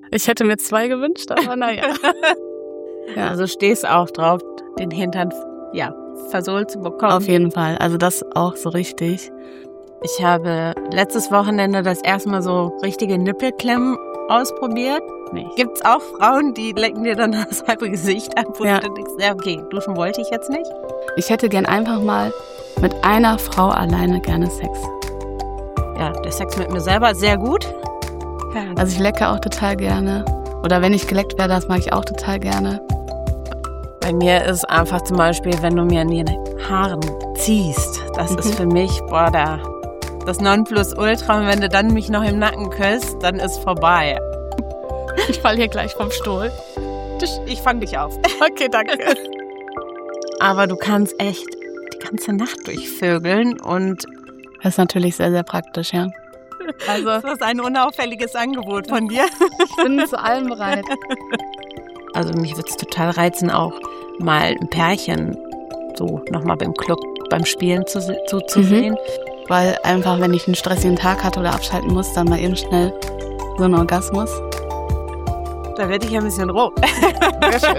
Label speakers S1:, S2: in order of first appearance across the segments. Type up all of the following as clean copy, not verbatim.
S1: Ich hätte mir 2 gewünscht, aber naja.
S2: Ja. Also stehst auch drauf, den Hintern versohlt zu bekommen.
S1: Auf jeden Fall, also das auch so richtig.
S2: Ich habe letztes Wochenende das erste Mal so richtige Nippelklemmen ausprobiert. Gibt's auch Frauen, die lecken dir dann das halbe Gesicht ab und du denkst, ja okay, duschen wollte ich jetzt nicht.
S1: Ich hätte gern einfach mal mit einer Frau alleine gerne Sex.
S2: Ja, der Sex mit mir selber ist sehr gut.
S1: Also ich lecke auch total gerne. Oder wenn ich geleckt werde, das mag ich auch total gerne.
S2: Bei mir ist einfach zum Beispiel, wenn du mir an den Haaren ziehst, das ist für mich, das Nonplusultra. Und wenn du dann mich noch im Nacken küsst, dann ist vorbei.
S1: Ich falle hier gleich vom Stuhl.
S2: Ich fang dich auf.
S1: Okay, danke.
S2: Aber du kannst echt die ganze Nacht durchvögeln und
S1: das ist natürlich sehr, sehr praktisch, ja.
S2: Also, das ist ein unauffälliges Angebot von dir.
S1: Ich bin zu allem bereit.
S2: Also mich würde es total reizen, auch mal ein Pärchen so nochmal beim Spielen zuzusehen.
S1: Weil einfach, wenn ich einen stressigen Tag hatte oder abschalten muss, dann mal eben schnell so ein Orgasmus.
S2: Da werde ich ein bisschen roh.
S1: Sehr schön.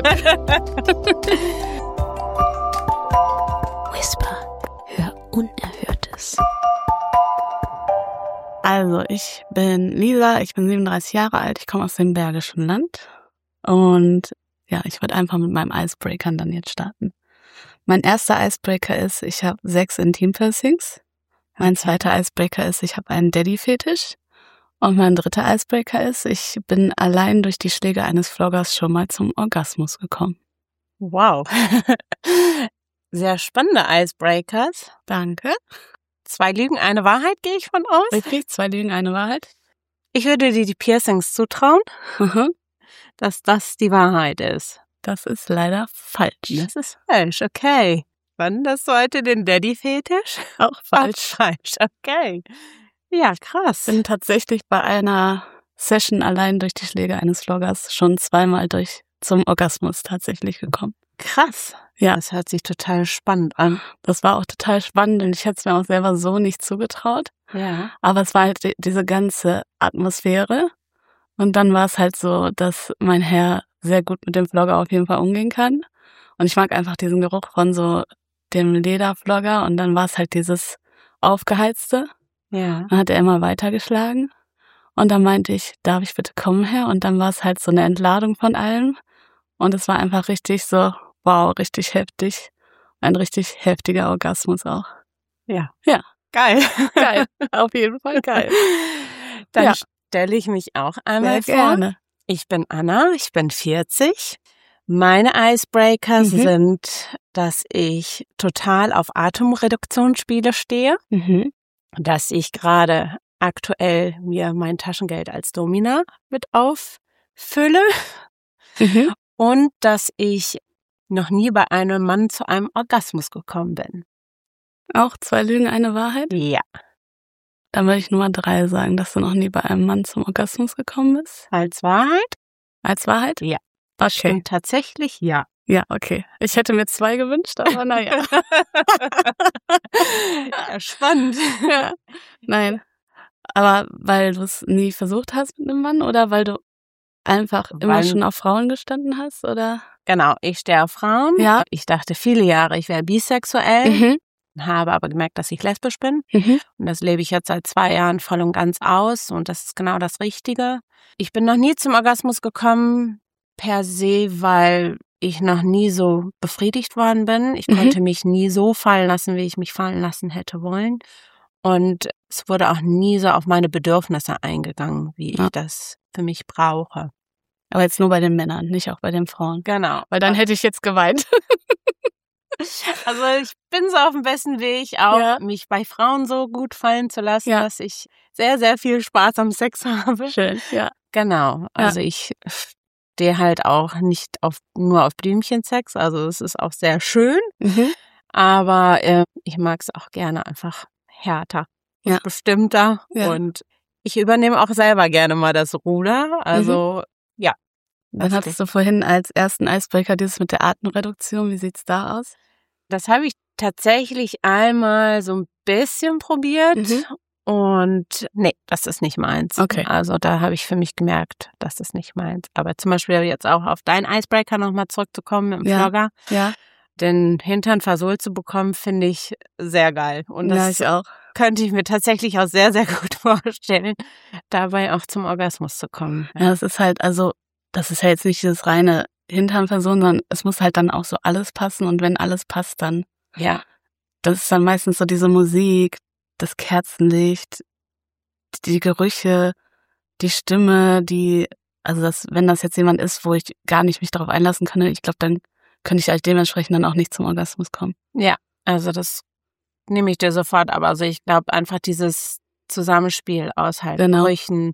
S2: Whisper, hör Unerhörtes.
S1: Also, ich bin Lisa, ich bin 37 Jahre alt, ich komme aus dem Bergischen Land und ja, ich würde einfach mit meinem Icebreakern dann jetzt starten. Mein erster Icebreaker ist, ich habe 6 Intim-Piercings. Mein zweiter Icebreaker ist, ich habe einen Daddy-Fetisch. Und mein dritter Icebreaker ist, ich bin allein durch die Schläge eines Floggers schon mal zum Orgasmus gekommen.
S2: Wow. Sehr spannende Icebreakers.
S1: Danke.
S2: 2 Lügen, eine Wahrheit, gehe ich von aus.
S1: Richtig, 2 Lügen, eine Wahrheit.
S2: Ich würde dir die Piercings zutrauen, dass das die Wahrheit ist.
S1: Das ist leider falsch.
S2: Das ist falsch, okay. Wann das heute den Daddy-Fetisch?
S1: Auch falsch.
S2: Auch falsch, okay. Ja, krass.
S1: Ich bin tatsächlich bei einer Session allein durch die Schläge eines Floggers schon 2-mal zum Orgasmus tatsächlich gekommen.
S2: Krass.
S1: Ja.
S2: Das hört sich total spannend an.
S1: Das war auch total spannend und ich hätte es mir auch selber so nicht zugetraut.
S2: Ja.
S1: Aber es war halt diese ganze Atmosphäre. Und dann war es halt so, dass mein Herr sehr gut mit dem Flogger auf jeden Fall umgehen kann. Und ich mag einfach diesen Geruch von so dem Lederflogger. Und dann war es halt dieses Aufgeheizte.
S2: Ja.
S1: Dann hat er immer weitergeschlagen. Und dann meinte ich, darf ich bitte kommen, Herr? Und dann war es halt so eine Entladung von allem. Und es war einfach richtig so, wow, richtig heftig. Ein richtig heftiger Orgasmus auch.
S2: Ja.
S1: Ja.
S2: Geil.
S1: Geil. Auf jeden Fall geil.
S2: Dann stelle ich mich auch einmal
S1: sehr
S2: vor.
S1: Gerne.
S2: Ich bin Anna, ich bin 40. Meine Icebreakers sind, dass ich total auf Atemreduktionsspiele stehe. Dass ich gerade aktuell mir mein Taschengeld als Domina mit auffülle. Und dass ich noch nie bei einem Mann zu einem Orgasmus gekommen bin.
S1: Auch 2 Lügen, eine Wahrheit?
S2: Ja.
S1: Dann würde ich Nummer 3 sagen, dass du noch nie bei einem Mann zum Orgasmus gekommen bist.
S2: Als Wahrheit?
S1: Als Wahrheit?
S2: Ja.
S1: Okay.
S2: Und tatsächlich ja.
S1: Ja, okay. Ich hätte mir 2 gewünscht, aber naja.
S2: Ja, spannend.
S1: Ja. Nein. Aber weil du es nie versucht hast mit einem Mann oder weil du einfach immer schon auf Frauen gestanden hast, oder?
S2: Genau, ich stehe auf Frauen.
S1: Ja.
S2: Ich dachte viele Jahre, ich wäre bisexuell, habe aber gemerkt, dass ich lesbisch bin. Und das lebe ich jetzt seit 2 Jahren voll und ganz aus und das ist genau das Richtige. Ich bin noch nie zum Orgasmus gekommen per se, weil ich noch nie so befriedigt worden bin. Ich konnte mich nie so fallen lassen, wie ich mich fallen lassen hätte wollen. Und es wurde auch nie so auf meine Bedürfnisse eingegangen, wie ich das für mich brauche.
S1: Aber jetzt nur bei den Männern, nicht auch bei den Frauen.
S2: Genau.
S1: Weil dann hätte ich jetzt geweint.
S2: Also ich bin so auf dem besten Weg, auch mich bei Frauen so gut fallen zu lassen, dass ich sehr, sehr viel Spaß am Sex habe.
S1: Schön, ja.
S2: Genau. Also ich stehe halt auch nicht nur auf Blümchensex, also es ist auch sehr schön, aber ich mag es auch gerne einfach härter und bestimmter und ich übernehme auch selber gerne mal das Ruder, also
S1: Dann hattest du vorhin als ersten Icebreaker dieses mit der Atemreduktion, wie sieht's da aus?
S2: Das habe ich tatsächlich einmal so ein bisschen probiert Und nee, das ist nicht meins.
S1: Okay.
S2: Also da habe ich für mich gemerkt, das ist nicht meins. Aber zum Beispiel jetzt auch auf deinen Icebreaker nochmal zurückzukommen im Flogger.
S1: Ja.
S2: Den Hintern versohlt zu bekommen, finde ich sehr geil. Und das
S1: ich auch.
S2: Könnte ich mir tatsächlich auch sehr, sehr gut vorstellen, dabei auch zum Orgasmus zu kommen.
S1: Ja, es ist halt, also das ist ja jetzt nicht dieses reine Hinternversohlen, sondern es muss halt dann auch so alles passen. Und wenn alles passt, dann das ist dann meistens so diese Musik, das Kerzenlicht, die Gerüche, die Stimme, wenn das jetzt jemand ist, wo ich gar nicht mich darauf einlassen kann, ich glaube, dann könnte ich halt dementsprechend dann auch nicht zum Orgasmus kommen.
S2: Ja, also das nehme ich dir sofort, aber also ich glaube einfach dieses Zusammenspiel aus halt Gerüchen,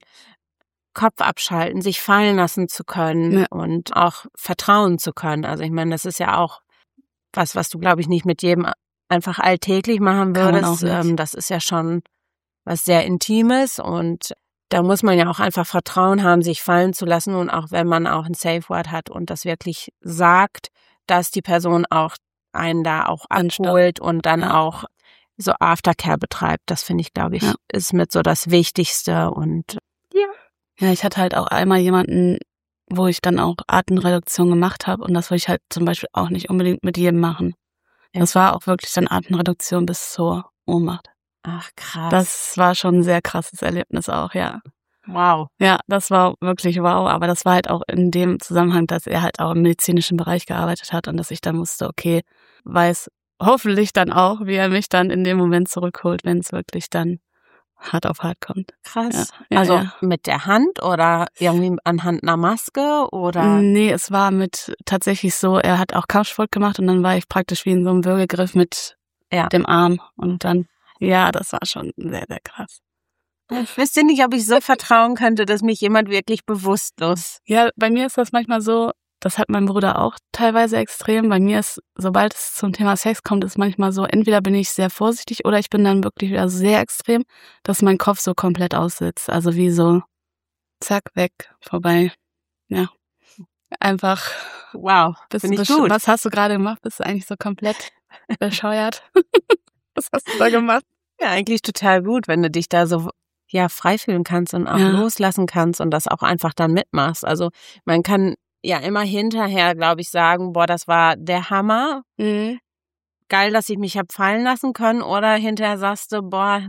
S2: Kopf abschalten, sich fallen lassen zu können und auch vertrauen zu können. Also ich meine, das ist ja auch was du, glaube ich, nicht mit jedem einfach alltäglich machen würdest. Das ist ja schon was sehr Intimes und da muss man ja auch einfach Vertrauen haben, sich fallen zu lassen und auch wenn man auch ein Safe Word hat und das wirklich sagt, dass die Person auch einen da auch abholt und dann auch so Aftercare betreibt. Das finde ich, glaube ich, ist mit so das Wichtigste und
S1: Ja, ich hatte halt auch einmal jemanden, wo ich dann auch Atemreduktion gemacht habe und das würde ich halt zum Beispiel auch nicht unbedingt mit jedem machen. Ja. Das war auch wirklich dann Atemreduktion bis zur Ohnmacht.
S2: Ach, krass.
S1: Das war schon ein sehr krasses Erlebnis auch, ja.
S2: Wow.
S1: Ja, das war wirklich wow, aber das war halt auch in dem Zusammenhang, dass er halt auch im medizinischen Bereich gearbeitet hat und dass ich dann wusste, okay, weiß hoffentlich dann auch, wie er mich dann in dem Moment zurückholt, wenn es wirklich dann hart auf hart kommt.
S2: Krass. Ja, also mit der Hand oder irgendwie anhand einer Maske oder?
S1: Nee, es war tatsächlich so, er hat auch Kampfsport gemacht und dann war ich praktisch wie in so einem Würgegriff mit dem Arm und dann, das war schon sehr, sehr krass.
S2: Ich wüsste nicht, ob ich so vertrauen könnte, dass mich jemand wirklich bewusstlos.
S1: Ja, bei mir ist das manchmal so, das hat mein Bruder auch teilweise extrem. Bei mir ist, sobald es zum Thema Sex kommt, ist manchmal so, entweder bin ich sehr vorsichtig oder ich bin dann wirklich wieder sehr extrem, dass mein Kopf so komplett aussitzt. Also wie so, zack, weg, vorbei. Ja, einfach.
S2: Wow, finde ich gut.
S1: Was hast du gerade gemacht? Bist du eigentlich so komplett bescheuert? Was hast du da gemacht?
S2: Ja, eigentlich total gut, wenn du dich da so frei fühlen kannst und auch loslassen kannst und das auch einfach dann mitmachst. Also man kann ja immer hinterher, glaube ich, sagen, boah, das war der Hammer. Mhm. Geil, dass ich mich habe fallen lassen können. Oder hinterher sagst du, boah,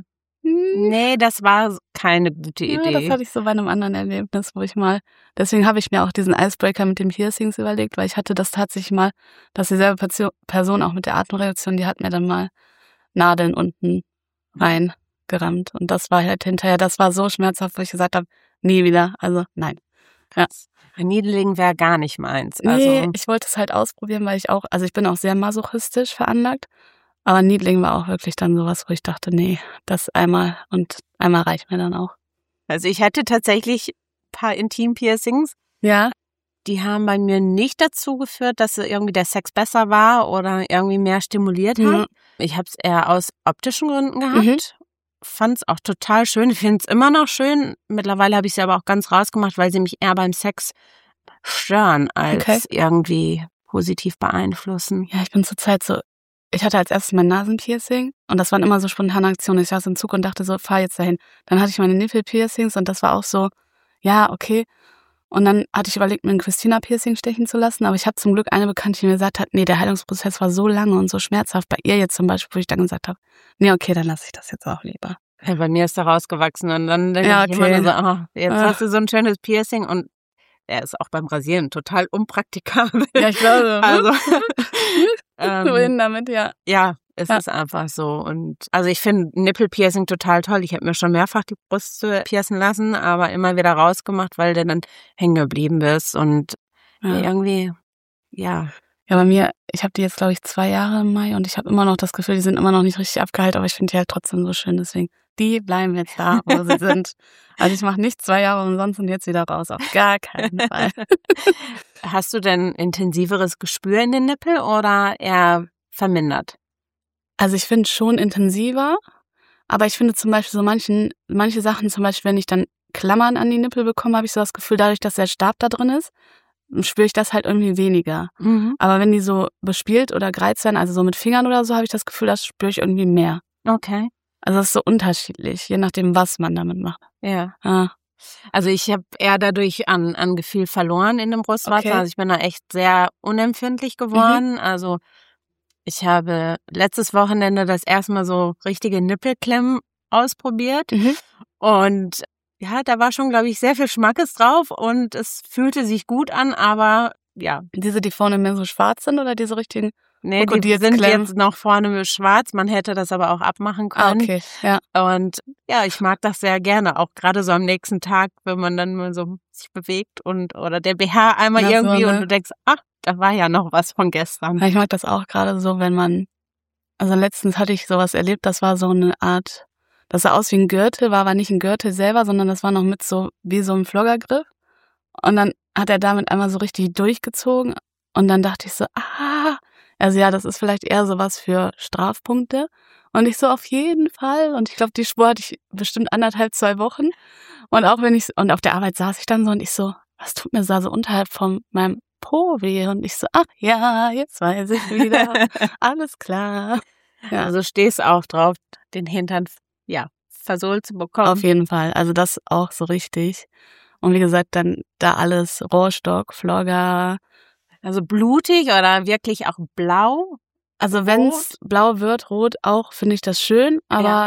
S2: nee, das war keine gute Idee.
S1: Ja, das hatte ich so bei einem anderen Erlebnis, deswegen habe ich mir auch diesen Icebreaker mit den Piercings überlegt, weil ich hatte das tatsächlich mal, dass dieselbe Person auch mit der Atemreduktion, die hat mir dann mal Nadeln unten reingerammt. Und das war halt hinterher, das war so schmerzhaft, wo ich gesagt habe, nie wieder, also nein. Ja.
S2: Needling wäre gar nicht meins.
S1: Nee, ich wollte es halt ausprobieren, weil ich bin auch sehr masochistisch veranlagt, aber Needling war auch wirklich dann sowas, wo ich dachte, nee, das einmal und einmal reicht mir dann auch.
S2: Also ich hatte tatsächlich ein paar Intim-Piercings.
S1: Ja.
S2: Die haben bei mir nicht dazu geführt, dass irgendwie der Sex besser war oder irgendwie mehr stimuliert hat. Ich habe es eher aus optischen Gründen gehabt. Fand es auch total schön. Ich finde es immer noch schön. Mittlerweile habe ich sie aber auch ganz rausgemacht, weil sie mich eher beim Sex stören als irgendwie positiv beeinflussen.
S1: Ja, ich bin zurzeit so, ich hatte als erstes mein Nasenpiercing und das waren immer so spontane Aktionen. Ich saß im Zug und dachte so, fahr jetzt dahin. Dann hatte ich meine Nippelpiercings und das war auch so, ja, okay. Und dann hatte ich überlegt, mir ein Christina-Piercing stechen zu lassen, aber ich habe zum Glück eine Bekannte, die mir gesagt hat, nee, der Heilungsprozess war so lange und so schmerzhaft bei ihr jetzt zum Beispiel, wo ich dann gesagt habe, nee, okay, dann lasse ich das jetzt auch lieber.
S2: Ja, bei mir ist da rausgewachsen und dann denke ich immer nur so, jetzt hast du so ein schönes Piercing und er ist auch beim Rasieren total unpraktikabel.
S1: Ja, ich glaube.
S2: Also,
S1: wohin damit, ja.
S2: Ja, es ist einfach so. Und also ich finde Nippelpiercing total toll. Ich habe mir schon mehrfach die Brust piercen lassen, aber immer wieder rausgemacht, weil du dann hängen geblieben bist. Und irgendwie, Ja,
S1: bei mir, ich habe die jetzt, glaube ich, 2 Jahre im Mai und ich habe immer noch das Gefühl, die sind immer noch nicht richtig abgeheilt, aber ich finde die halt trotzdem so schön, deswegen, die bleiben jetzt da, wo sie sind. Also ich mache nicht 2 Jahre umsonst und jetzt wieder raus, auf gar keinen Fall.
S2: Hast du denn intensiveres Gespür in den Nippel oder eher vermindert?
S1: Also ich finde schon intensiver, aber ich finde zum Beispiel so manche Sachen, zum Beispiel, wenn ich dann Klammern an die Nippel bekomme, habe ich so das Gefühl, dadurch, dass der Stab da drin ist, spüre ich das halt irgendwie weniger. Mhm. Aber wenn die so bespielt oder gereizt werden, also so mit Fingern oder so, habe ich das Gefühl, das spüre ich irgendwie mehr.
S2: Okay.
S1: Also das ist so unterschiedlich, je nachdem, was man damit macht.
S2: Ja. Also ich habe eher dadurch an Gefühl verloren in dem Brustwarzen.
S1: Okay.
S2: Also ich bin da echt sehr unempfindlich geworden. Also ich habe letztes Wochenende das erste Mal so richtige Nippelklemmen ausprobiert. Und ja, da war schon, glaube ich, sehr viel Schmackes drauf und es fühlte sich gut an, aber ja.
S1: Diese, die vorne mehr so schwarz sind oder diese richtigen?
S2: Nee, die sind jetzt noch vorne schwarz. Man hätte das aber auch abmachen können.
S1: Okay, ja.
S2: Und ja, ich mag das sehr gerne, auch gerade so am nächsten Tag, wenn man dann mal so sich bewegt oder der BH einmal irgendwie so, ne? Und du denkst, da war ja noch was von gestern.
S1: Ja, ich mag das auch gerade so, wenn man, also letztens hatte ich sowas erlebt, das war so eine Art, das sah aus wie ein Gürtel, war aber nicht ein Gürtel selber, sondern das war noch mit so, wie so ein Floggergriff. Und dann hat er damit einmal so richtig durchgezogen und dann dachte ich so, also ja, das ist vielleicht eher sowas für Strafpunkte. Und ich so, auf jeden Fall. Und ich glaube, die Spur hatte ich bestimmt 1,5, 2 Wochen. Und auch und auf der Arbeit saß ich dann so und ich so, was tut mir so unterhalb von meinem Po weh? Und ich so, ach ja, jetzt weiß ich wieder. Alles klar.
S2: Ja. Also stehst auch drauf, den Hintern, versohlt zu bekommen.
S1: Auf jeden Fall. Also das auch so richtig. Und wie gesagt, dann da alles Rohrstock, Flogger.
S2: Also blutig oder wirklich auch blau?
S1: Also wenn es blau wird, rot auch, finde ich das schön, aber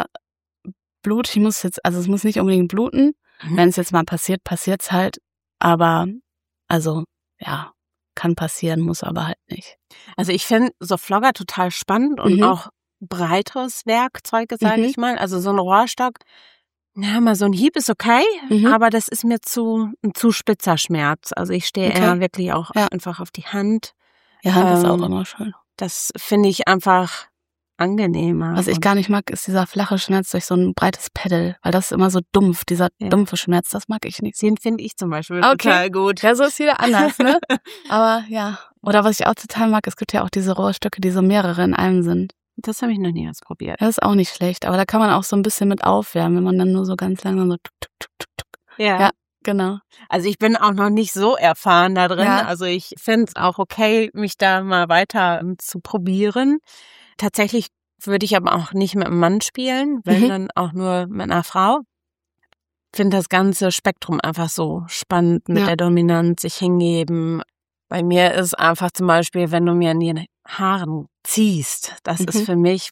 S1: blutig es muss nicht unbedingt bluten. Wenn es jetzt mal passiert, passiert's halt. Aber, also, ja, kann passieren, muss aber halt nicht.
S2: Also ich finde so Flogger total spannend und auch breiteres Werkzeug, sage ich mal. Also so ein Rohrstock, mal so ein Hieb ist okay, aber das ist mir ein zu spitzer Schmerz. Also ich stehe eher wirklich auch einfach auf die Hand.
S1: Ja, Hand ist auch immer schön.
S2: Das finde ich einfach angenehmer.
S1: Was ich gar nicht mag, ist dieser flache Schmerz durch so ein breites Pedal, weil das ist immer so dumpf, dieser dumpfe Schmerz, das mag ich nicht.
S2: Den finde ich zum Beispiel total gut.
S1: Ja, so ist jeder anders, ne? Aber ja, oder was ich auch total mag, es gibt ja auch diese Rohrstöcke, die so mehrere in einem sind.
S2: Das habe ich noch nie ausprobiert.
S1: Das ist auch nicht schlecht, aber da kann man auch so ein bisschen mit aufwärmen, wenn man dann nur so ganz langsam so tuk, tuk, tuk, tuk, tuk. Ja, genau.
S2: Also ich bin auch noch nicht so erfahren da drin. Ja. Also ich finde es auch okay, mich da mal weiter zu probieren. Tatsächlich würde ich aber auch nicht mit einem Mann spielen, wenn dann auch nur mit einer Frau. Ich finde das ganze Spektrum einfach so spannend mit der Dominanz, sich hingeben. Bei mir ist einfach zum Beispiel, wenn du mir an den Haaren ziehst, das ist für mich,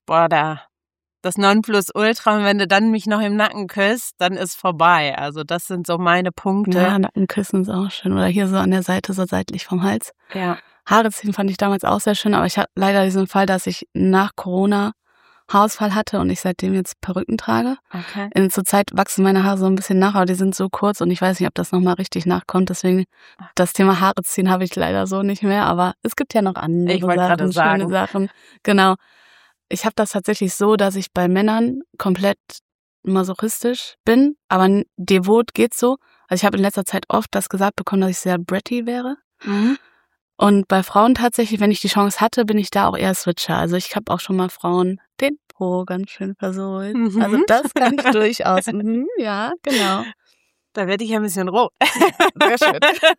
S2: das Nonplusultra. Und wenn du dann mich noch im Nacken küsst, dann ist vorbei. Also das sind so meine Punkte.
S1: Ja, Nackenküssen ist auch schön. Oder hier so an der Seite, so seitlich vom Hals.
S2: Ja.
S1: Haare ziehen fand ich damals auch sehr schön, aber ich hatte leider diesen Fall, dass ich nach Corona Haarausfall hatte und ich seitdem jetzt Perücken trage.
S2: Okay.
S1: Zur Zeit wachsen meine Haare so ein bisschen nach, aber die sind so kurz und ich weiß nicht, ob das nochmal richtig nachkommt. Deswegen das Thema Haare ziehen habe ich leider so nicht mehr, aber es gibt ja noch andere schöne Sachen. Genau. Ich habe das tatsächlich so, dass ich bei Männern komplett masochistisch bin, aber devot geht so. Also ich habe in letzter Zeit oft das gesagt bekommen, dass ich sehr bratty wäre. Und bei Frauen tatsächlich, wenn ich die Chance hatte, bin ich da auch eher Switcher. Also ich habe auch schon mal Frauen den Po ganz schön versohlt. Also das kann ich durchaus. Ja, genau.
S2: Da werde ich ein bisschen rot.
S1: Sehr schön.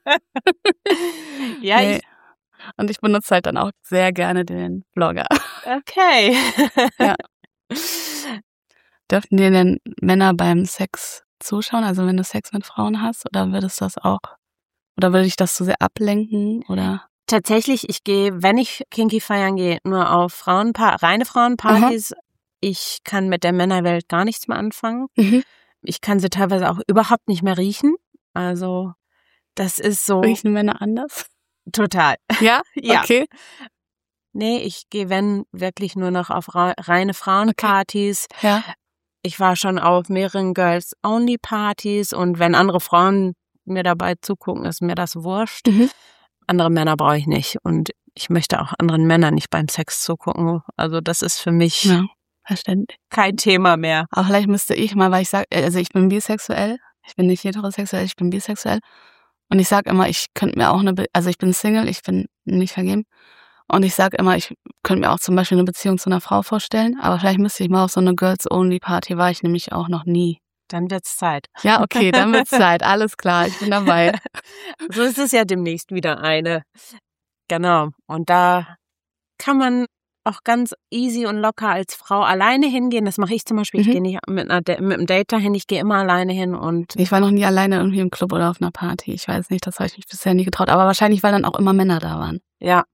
S2: Ja,
S1: nee. Und ich benutze halt dann auch sehr gerne den Vlogger.
S2: Okay.
S1: Ja. Dürften dir denn Männer beim Sex zuschauen? Also wenn du Sex mit Frauen hast? Oder würdest du das auch? Oder würde ich das zu sehr ablenken? Oder?
S2: Tatsächlich, ich gehe, wenn ich Kinky feiern gehe, nur auf reine Frauenpartys. Ich kann mit der Männerwelt gar nichts mehr anfangen. Ich kann sie teilweise auch überhaupt nicht mehr riechen. Also das ist so.
S1: Riechen Männer anders?
S2: Total.
S1: Ja?
S2: Ja.
S1: Okay.
S2: Nee, ich gehe, wenn, wirklich nur noch auf reine Frauenpartys.
S1: Okay. Ja.
S2: Ich war schon auf mehreren Girls-Only-Partys und wenn andere Frauen mir dabei zugucken, ist mir das wurscht. Andere Männer brauche ich nicht und ich möchte auch anderen Männern nicht beim Sex zugucken. Also das ist für mich
S1: verständlich.
S2: Kein Thema mehr.
S1: Aber vielleicht müsste ich mal, weil ich sage, also ich bin bisexuell, ich bin nicht heterosexuell, ich bin bisexuell und ich sage immer, ich könnte mir auch also ich bin Single, ich bin nicht vergeben und ich sage immer, ich könnte mir auch zum Beispiel eine Beziehung zu einer Frau vorstellen, aber vielleicht müsste ich mal auf so eine Girls-Only-Party, war ich nämlich auch noch nie.
S2: Dann wird's Zeit.
S1: Ja, okay, dann wird's Zeit. Alles klar, ich bin dabei.
S2: So ist es ja demnächst wieder eine. Genau. Und da kann man auch ganz easy und locker als Frau alleine hingehen. Das mache ich zum Beispiel. Ich gehe nicht mit einem Date dahin, ich gehe immer alleine hin. Und
S1: ich war noch nie alleine irgendwie im Club oder auf einer Party. Ich weiß nicht, das habe ich mich bisher nie getraut. Aber wahrscheinlich, weil dann auch immer Männer da waren.
S2: Ja.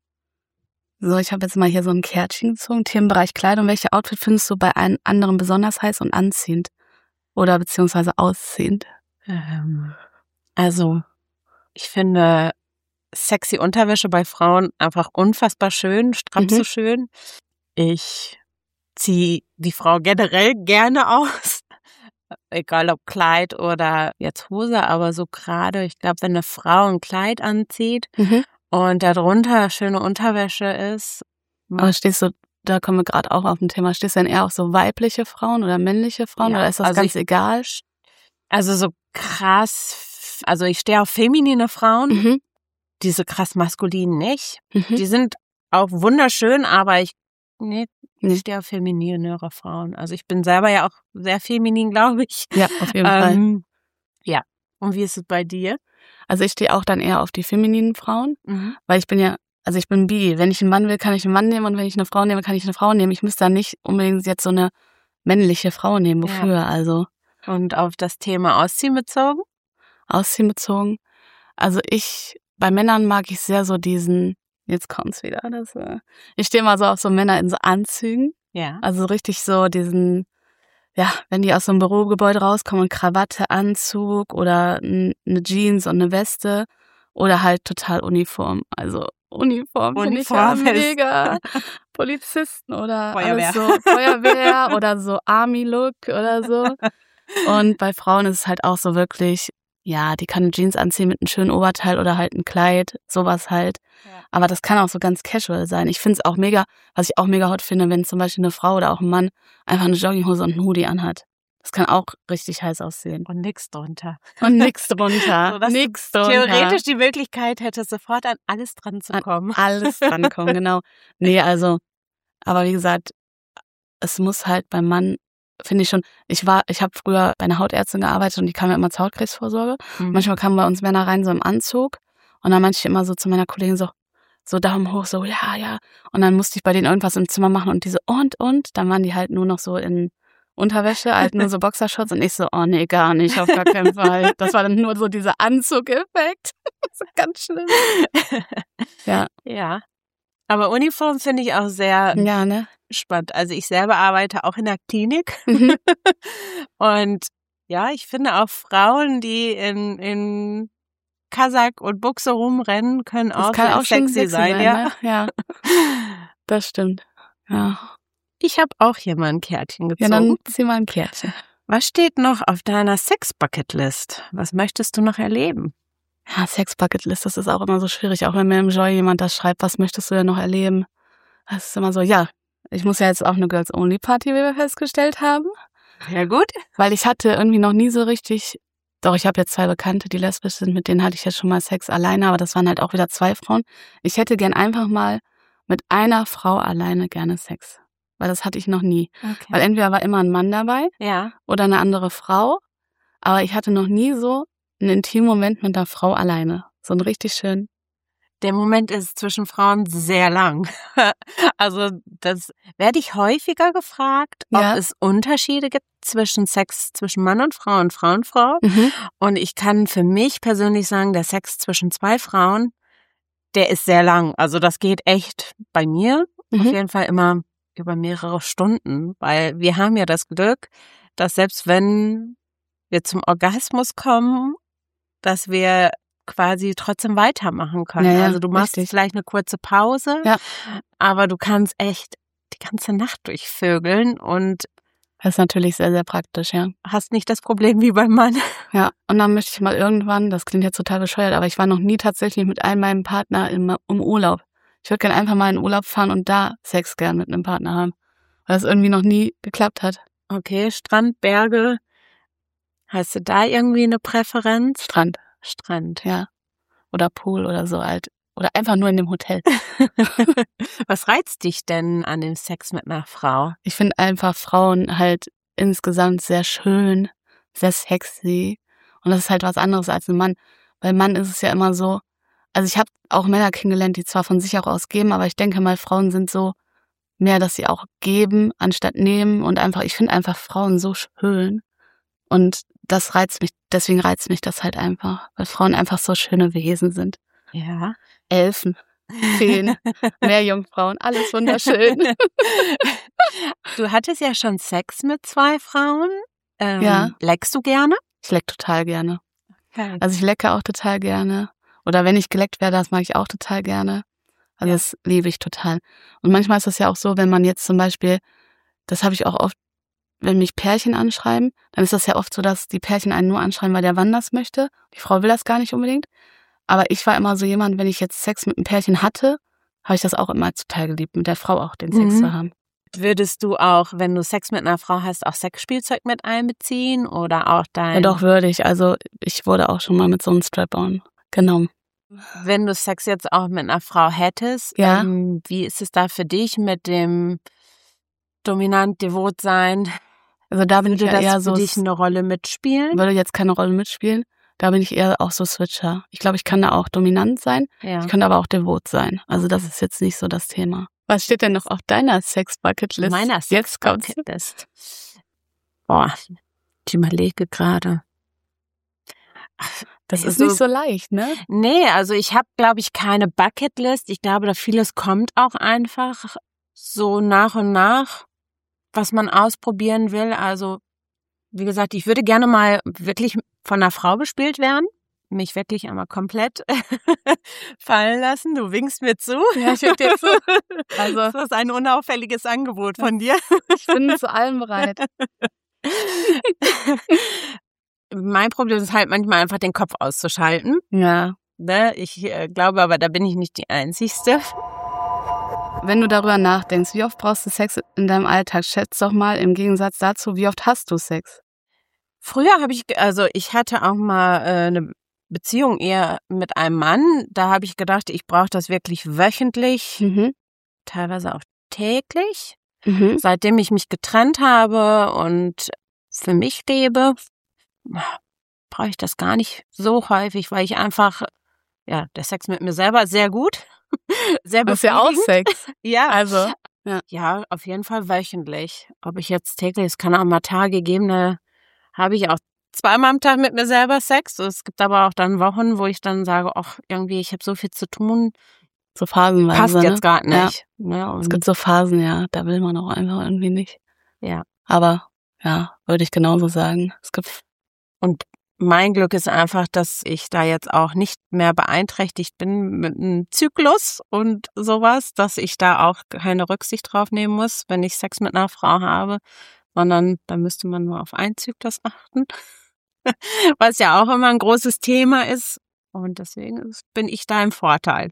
S1: So, ich habe jetzt mal hier so ein Kärtchen gezogen, Themenbereich Kleidung. Welche Outfit findest du bei einem anderen besonders heiß und anziehend? Oder beziehungsweise ausziehend?
S2: Also, ich finde sexy Unterwäsche bei Frauen einfach unfassbar schön, stramm so schön. Ich ziehe die Frau generell gerne aus. Egal ob Kleid oder jetzt Hose, aber so gerade, ich glaube, wenn eine Frau ein Kleid anzieht und darunter schöne Unterwäsche ist.
S1: Aber stehst du, da kommen wir gerade auch auf ein Thema, stehst du denn eher auf so weibliche Frauen oder männliche Frauen oder ist das also ganz egal?
S2: Also so krass, also ich stehe auf feminine Frauen, diese krass maskulinen nicht. Die sind auch wunderschön, aber ich stehe auf femininere Frauen. Also ich bin selber ja auch sehr feminin, glaube ich.
S1: Ja, auf jeden Fall.
S2: Ja. Und wie ist es bei dir?
S1: Also ich stehe auch dann eher auf die femininen Frauen, weil ich bin bi. Wenn ich einen Mann will, kann ich einen Mann nehmen und wenn ich eine Frau nehme, kann ich eine Frau nehmen. Ich müsste dann nicht unbedingt jetzt so eine männliche Frau nehmen. Wofür? Ja. Also.
S2: Und auf das Thema Ausziehen bezogen?
S1: Ausziehen bezogen. Also bei Männern mag ich sehr so diesen, jetzt kommt's wieder, ich stehe mal so auf so Männer in so Anzügen.
S2: Ja.
S1: Also richtig so diesen, ja, wenn die aus so einem Bürogebäude rauskommen, Krawatte, Anzug oder eine Jeans und eine Weste oder halt total Uniform. Also Uniform finde ich ja mega. Polizisten oder
S2: Feuerwehr.
S1: Alles so Feuerwehr oder so Army-Look oder so. Und bei Frauen ist es halt auch so wirklich, ja, die kann eine Jeans anziehen mit einem schönen Oberteil oder halt ein Kleid, sowas halt. Ja. Aber das kann auch so ganz casual sein. Ich finde es auch mega, was ich auch mega hot finde, wenn zum Beispiel eine Frau oder auch ein Mann einfach eine Jogginghose und einen Hoodie anhat. Das kann auch richtig heiß aussehen.
S2: Und nix drunter.
S1: Und nix drunter.
S2: So,
S1: nix drunter.
S2: Theoretisch die Möglichkeit hätte, sofort an alles dran zu kommen.
S1: An alles drankommen, genau. Nee, also, aber wie gesagt, es muss halt beim Mann, finde ich schon, ich habe früher bei einer Hautärztin gearbeitet und die kam ja immer zur Hautkrebsvorsorge. Manchmal kamen bei uns Männer rein so im Anzug und dann meinte ich immer so zu meiner Kollegin so Daumen hoch, so ja. Und dann musste ich bei denen irgendwas im Zimmer machen und diese und. Dann waren die halt nur noch so in Unterwäsche, halt nur so Boxershorts und ich so, oh nee, gar nicht, auf gar keinen Fall. Das war dann nur so dieser Anzug-Effekt. Das ist ganz schlimm. Ja.
S2: Ja. Aber Uniform finde ich auch sehr spannend. Also ich selber arbeite auch in der Klinik. Und ja, ich finde auch Frauen, die in Kasak und Buchse rumrennen, können auch sehr sexy sein. Ja.
S1: Ne? Ja, das stimmt. Ja.
S2: Ich habe auch hier mal ein Kärtchen gezogen.
S1: Ja, dann zieh mal ein Kärtchen.
S2: Was steht noch auf deiner Sex-Bucket-List? Was möchtest du noch erleben?
S1: Ja, Sex-Bucket-List, das ist auch immer so schwierig. Auch wenn mir im Joy jemand das schreibt, was möchtest du denn noch erleben? Das ist immer so, ja, ich muss ja jetzt auch eine Girls-Only-Party, wie wir festgestellt haben.
S2: Ja, gut.
S1: Weil ich hatte irgendwie noch nie so richtig, doch, ich habe jetzt 2 Bekannte, die lesbisch sind, mit denen hatte ich jetzt schon mal Sex alleine, aber das waren halt auch wieder 2 Frauen. Ich hätte gern einfach mal mit einer Frau alleine gerne Sex. Weil das hatte ich noch nie. Okay. Weil entweder war immer ein Mann dabei oder eine andere Frau, aber ich hatte noch nie so einen intimen Moment mit einer Frau alleine. So ein richtig schön.
S2: Der Moment ist zwischen Frauen sehr lang. Also das werde ich häufiger gefragt, ob es Unterschiede gibt zwischen Sex zwischen Mann und Frau und Frau. Und ich kann für mich persönlich sagen, der Sex zwischen 2 Frauen, der ist sehr lang. Also das geht echt bei mir auf jeden Fall immer über mehrere Stunden, weil wir haben ja das Glück, dass selbst wenn wir zum Orgasmus kommen, dass wir quasi trotzdem weitermachen können. Also du machst vielleicht eine kurze Pause, aber du kannst echt die ganze Nacht durchvögeln und
S1: das ist natürlich sehr, sehr praktisch, ja.
S2: Hast nicht das Problem wie beim Mann.
S1: Ja, und dann möchte ich mal irgendwann, das klingt jetzt total bescheuert, aber ich war noch nie tatsächlich mit einem meinem Partner im Urlaub. Ich würde gerne einfach mal in Urlaub fahren und da Sex gern mit einem Partner haben, weil es irgendwie noch nie geklappt hat.
S2: Okay, Strand, Berge. Hast du da irgendwie eine Präferenz?
S1: Strand, ja. Oder Pool oder so halt. Oder einfach nur in dem Hotel.
S2: Was reizt dich denn an dem Sex mit einer Frau?
S1: Ich finde einfach Frauen halt insgesamt sehr schön, sehr sexy. Und das ist halt was anderes als ein Mann. Weil Mann ist es ja immer so, also ich habe auch Männer kennengelernt, die zwar von sich auch aus geben, aber ich denke mal, Frauen sind so mehr, dass sie auch geben, anstatt nehmen und einfach, ich finde einfach Frauen so schön und das reizt mich, deswegen reizt mich das halt einfach, weil Frauen einfach so schöne Wesen sind.
S2: Ja.
S1: Elfen, Feen, Meerjungfrauen, alles wunderschön.
S2: Du hattest ja schon Sex mit 2 Frauen.
S1: Ja.
S2: Leckst du gerne?
S1: Ich leck total gerne.
S2: Okay.
S1: Also ich lecke auch total gerne. Oder wenn ich geleckt werde, das mag ich auch total gerne. Also das liebe ich total. Und manchmal ist das ja auch so, wenn man jetzt zum Beispiel, das habe ich auch oft, wenn mich Pärchen anschreiben, dann ist das ja oft so, dass die Pärchen einen nur anschreiben, weil der Mann das möchte. Die Frau will das gar nicht unbedingt. Aber ich war immer so jemand, wenn ich jetzt Sex mit einem Pärchen hatte, habe ich das auch immer total geliebt, mit der Frau auch den Sex zu haben.
S2: Würdest du auch, wenn du Sex mit einer Frau hast, auch Sexspielzeug mit einbeziehen oder auch dein...
S1: Ja, doch, würde ich. Also ich wurde auch schon mal mit so einem Strap-on genommen.
S2: Wenn du Sex jetzt auch mit einer Frau hättest, wie ist es da für dich mit dem dominant devot sein?
S1: Also da bin ich ja eher so...
S2: Würde das für dich eine Rolle mitspielen?
S1: Würde jetzt keine Rolle mitspielen. Da bin ich eher auch so Switcher. Ich glaube, ich kann da auch dominant sein. Ja. Ich kann aber auch devot sein. Also das ist jetzt nicht so das Thema. Was steht denn noch auf deiner Sex-Bucket-List?
S2: Meiner Sex-Bucket-List. Boah, ich überlege gerade.
S1: Das ist nicht so leicht, ne?
S2: Nee, also ich habe, glaube ich, keine Bucketlist. Ich glaube, da vieles kommt auch einfach so nach und nach, was man ausprobieren will. Also, wie gesagt, ich würde gerne mal wirklich von einer Frau bespielt werden. Mich wirklich einmal komplett fallen lassen. Du winkst mir zu.
S1: Ja, ich wink dir zu.
S2: Also, das ist ein unauffälliges Angebot von dir.
S1: Ich bin zu allem bereit.
S2: Mein Problem ist halt manchmal einfach den Kopf auszuschalten.
S1: Ja.
S2: Ich glaube aber, da bin ich nicht die Einzigste.
S1: Wenn du darüber nachdenkst, wie oft brauchst du Sex in deinem Alltag? Schätz doch mal im Gegensatz dazu, wie oft hast du Sex?
S2: Früher ich hatte auch mal eine Beziehung eher mit einem Mann. Da habe ich gedacht, ich brauche das wirklich wöchentlich, teilweise auch täglich. Seitdem ich mich getrennt habe und für mich lebe, brauche ich das gar nicht so häufig, weil ich einfach, der Sex mit mir selber ist sehr gut, sehr befriedigend.
S1: Das ist ja auch Sex.
S2: Ja,
S1: also.
S2: Ja, auf jeden Fall wöchentlich. Ob ich jetzt täglich, es kann auch mal Tage geben, da habe ich auch 2-mal am Tag mit mir selber Sex. Es gibt aber auch dann Wochen, wo ich dann sage, ach, irgendwie, ich habe so viel zu tun.
S1: So phasenweise.
S2: Passt jetzt gerade nicht.
S1: Ja, es gibt so Phasen, da will man auch einfach irgendwie nicht.
S2: Ja.
S1: Aber, würde ich genauso sagen.
S2: Und mein Glück ist einfach, dass ich da jetzt auch nicht mehr beeinträchtigt bin mit einem Zyklus und sowas, dass ich da auch keine Rücksicht drauf nehmen muss, wenn ich Sex mit einer Frau habe, sondern da müsste man nur auf einen Zyklus achten, was ja auch immer ein großes Thema ist. Und deswegen bin ich da im Vorteil.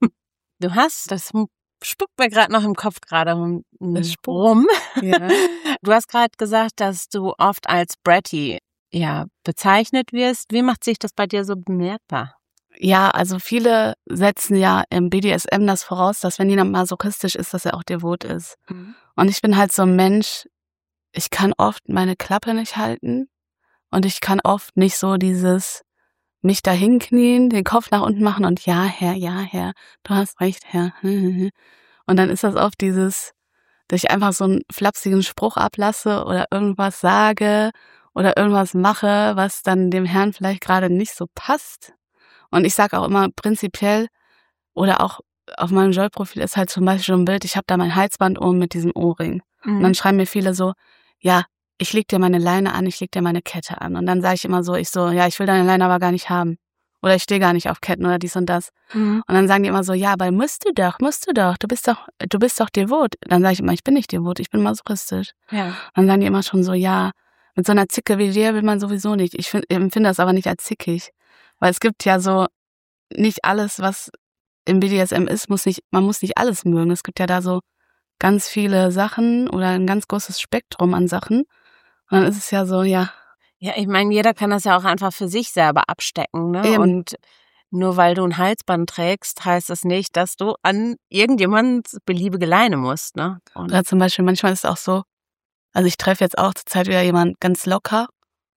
S2: Du hast, das spuckt mir gerade noch im Kopf gerade rum.
S1: Ja.
S2: Du hast gerade gesagt, dass du oft als Bratty bezeichnet wirst. Wie macht sich das bei dir so bemerkbar?
S1: Ja, also viele setzen ja im BDSM das voraus, dass wenn jemand masochistisch ist, dass er auch devot ist. Und ich bin halt so ein Mensch, ich kann oft meine Klappe nicht halten und ich kann oft nicht so dieses mich da hinknien, den Kopf nach unten machen und ja, Herr, du hast recht, Herr. Und dann ist das oft dieses, dass ich einfach so einen flapsigen Spruch ablasse oder irgendwas sage oder irgendwas mache, was dann dem Herrn vielleicht gerade nicht so passt. Und ich sage auch immer prinzipiell, oder auch auf meinem Joy-Profil ist halt zum Beispiel so ein Bild, ich habe da mein Halsband um mit diesem Ohrring. Und dann schreiben mir viele so, ja, ich leg dir meine Leine an, ich leg dir meine Kette an. Und dann sage ich immer so, ich will deine Leine aber gar nicht haben. Oder ich stehe gar nicht auf Ketten oder dies und das. Und dann sagen die immer so, ja, aber musst du doch, du bist doch devot. Dann sage ich immer, ich bin nicht devot, ich bin masochistisch.
S2: Ja.
S1: Und dann sagen die immer schon so, ja, mit so einer Zicke wie dir will man sowieso nicht. Ich empfinde das aber nicht als zickig. Weil es gibt ja so, nicht alles, was im BDSM ist, man muss nicht alles mögen. Es gibt ja da so ganz viele Sachen oder ein ganz großes Spektrum an Sachen. Und dann ist es ja so, ja.
S2: Ja, ich meine, jeder kann das ja auch einfach für sich selber abstecken, ne?
S1: Eben.
S2: Und nur weil du ein Halsband trägst, heißt das nicht, dass du an irgendjemand beliebige Leine musst, ne?
S1: Oder zum Beispiel, manchmal ist es auch so, also ich treffe jetzt auch zur Zeit wieder jemanden ganz locker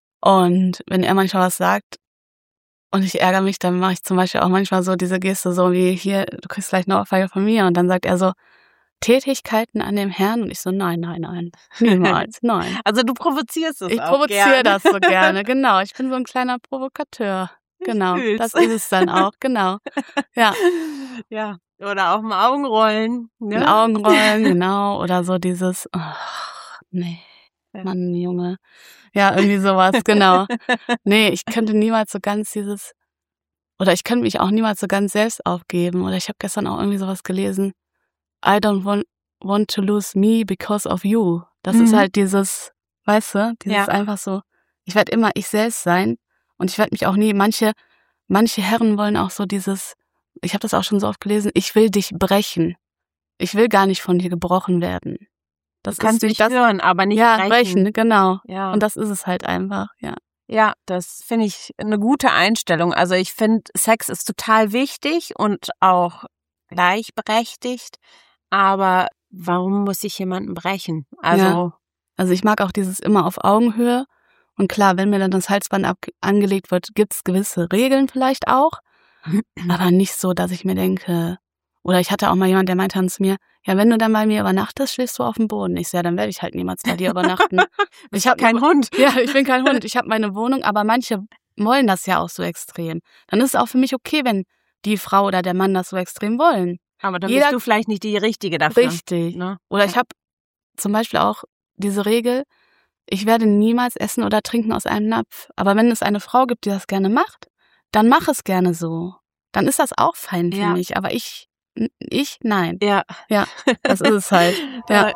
S1: und wenn er manchmal was sagt und ich ärgere mich, dann mache ich zum Beispiel auch manchmal so diese Geste so wie, hier, du kriegst gleich eine Ohrfeige von mir und dann sagt er so, Tätigkeiten an dem Herrn? Und ich so, nein, niemals, nein.
S2: Also du provozierst es
S1: Ich
S2: auch
S1: provoziere
S2: gern.
S1: das so gerne, genau. Ich bin so ein kleiner Provokateur. Genau,
S2: Süß.
S1: das ist es dann auch, genau. Ja.
S2: Ja, oder auch mal Augenrollen. Ne?
S1: Mit Augenrollen, genau. Oder so dieses, nee, Mann, Junge. Ja, irgendwie sowas, genau. Nee, ich könnte niemals so ganz oder ich könnte mich auch niemals so ganz selbst aufgeben. Oder ich habe gestern auch irgendwie sowas gelesen. I don't want to lose me because of you. Das ist halt dieses, weißt du, dieses einfach so, ich werde immer ich selbst sein und ich werde mich auch nie, manche Herren wollen auch so dieses, ich habe das auch schon so oft gelesen, ich will dich brechen. Ich will gar nicht von dir gebrochen werden. Das
S2: du kannst
S1: ist nicht
S2: mich hören, aber nicht brechen.
S1: Genau.
S2: Ja.
S1: Und das ist es halt einfach, ja.
S2: Ja, das finde ich eine gute Einstellung. Also ich finde, Sex ist total wichtig und auch gleichberechtigt. Aber warum muss ich jemanden brechen? Also
S1: ich mag auch dieses immer auf Augenhöhe. Und klar, wenn mir dann das Halsband angelegt wird, gibt's gewisse Regeln vielleicht auch. Aber nicht so, dass ich mir denke, oder ich hatte auch mal jemand, der meinte dann zu mir, ja, wenn du dann bei mir übernachtest, schläfst du auf dem Boden. Ich so, ja, dann werde ich halt niemals bei dir übernachten.
S2: Ich habe keinen Hund.
S1: Ja, ich bin kein Hund. Ich habe meine Wohnung, aber manche wollen das ja auch so extrem. Dann ist es auch für mich okay, wenn die Frau oder der Mann das so extrem wollen.
S2: Aber dann bist du vielleicht nicht die Richtige dafür.
S1: Richtig. Ne? Oder ich habe zum Beispiel auch diese Regel, ich werde niemals essen oder trinken aus einem Napf. Aber wenn es eine Frau gibt, die das gerne macht, dann mach es gerne so. Dann ist das auch fein für mich. Aber ich, nein.
S2: Ja,
S1: das ist es halt. Ja.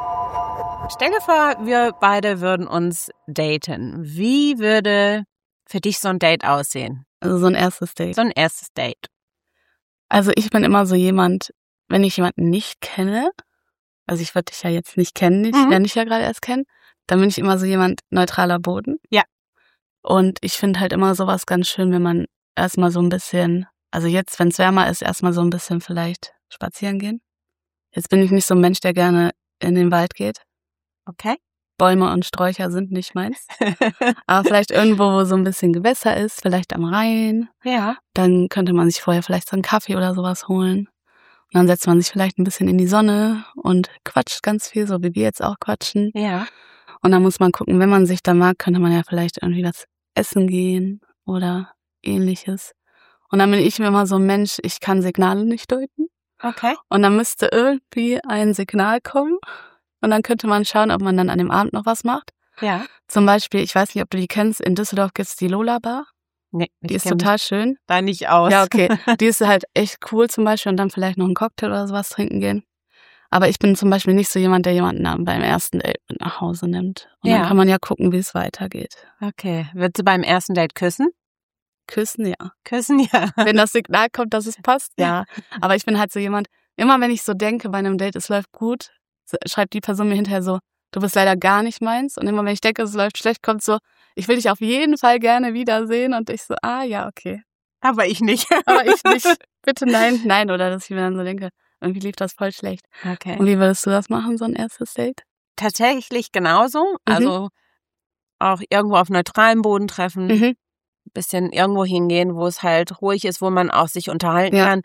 S2: Stell dir vor, wir beide würden uns daten. Wie würde für dich so ein Date aussehen?
S1: Also so ein erstes Date.
S2: So ein erstes Date.
S1: Also ich bin immer so jemand, wenn ich jemanden nicht kenne, also ich würde dich ja jetzt nicht kennen, ich lerne dich ja gerade erst kennen, dann bin ich immer so jemand neutraler Boden.
S2: Ja.
S1: Und ich finde halt immer sowas ganz schön, wenn man erstmal so ein bisschen, also jetzt, wenn es wärmer ist, erstmal so ein bisschen vielleicht spazieren gehen. Jetzt bin ich nicht so ein Mensch, der gerne in den Wald geht.
S2: Okay.
S1: Bäume und Sträucher sind nicht meins. Aber vielleicht irgendwo, wo so ein bisschen Gewässer ist, vielleicht am Rhein.
S2: Ja.
S1: Dann könnte man sich vorher vielleicht so einen Kaffee oder sowas holen. Und dann setzt man sich vielleicht ein bisschen in die Sonne und quatscht ganz viel, so wie wir jetzt auch quatschen.
S2: Ja.
S1: Und dann muss man gucken, wenn man sich da mag, könnte man ja vielleicht irgendwie was essen gehen oder ähnliches. Und dann bin ich mir immer so ein Mensch, ich kann Signale nicht deuten.
S2: Okay.
S1: Und dann müsste irgendwie ein Signal kommen. Und dann könnte man schauen, ob man dann an dem Abend noch was macht.
S2: Ja.
S1: Zum Beispiel, ich weiß nicht, ob du die kennst, in Düsseldorf gibt's die Lola Bar.
S2: Nee.
S1: Die ist total schön.
S2: Da nicht aus.
S1: Ja, okay. Die ist halt echt cool zum Beispiel und dann vielleicht noch einen Cocktail oder sowas trinken gehen. Aber ich bin zum Beispiel nicht so jemand, der jemanden beim ersten Date mit nach Hause nimmt. Und dann kann man ja gucken, wie es weitergeht.
S2: Okay. Würdest du beim ersten Date küssen?
S1: Küssen, ja.
S2: Küssen, ja.
S1: Wenn das Signal kommt, dass es passt, ja. Aber ich bin halt so jemand, immer wenn ich so denke bei einem Date, es läuft gut, schreibt die Person mir hinterher so, du bist leider gar nicht meins. Und immer wenn ich denke, es läuft schlecht, kommt so, ich will dich auf jeden Fall gerne wiedersehen. Und ich so, ja, okay.
S2: Aber ich nicht.
S1: Aber ich nicht. Bitte nein. Oder dass ich mir dann so denke, irgendwie lief das voll schlecht.
S2: Okay.
S1: Und wie würdest du das machen, so ein erstes Date?
S2: Tatsächlich genauso. Also auch irgendwo auf neutralem Boden treffen. Bisschen irgendwo hingehen, wo es halt ruhig ist, wo man auch sich unterhalten kann.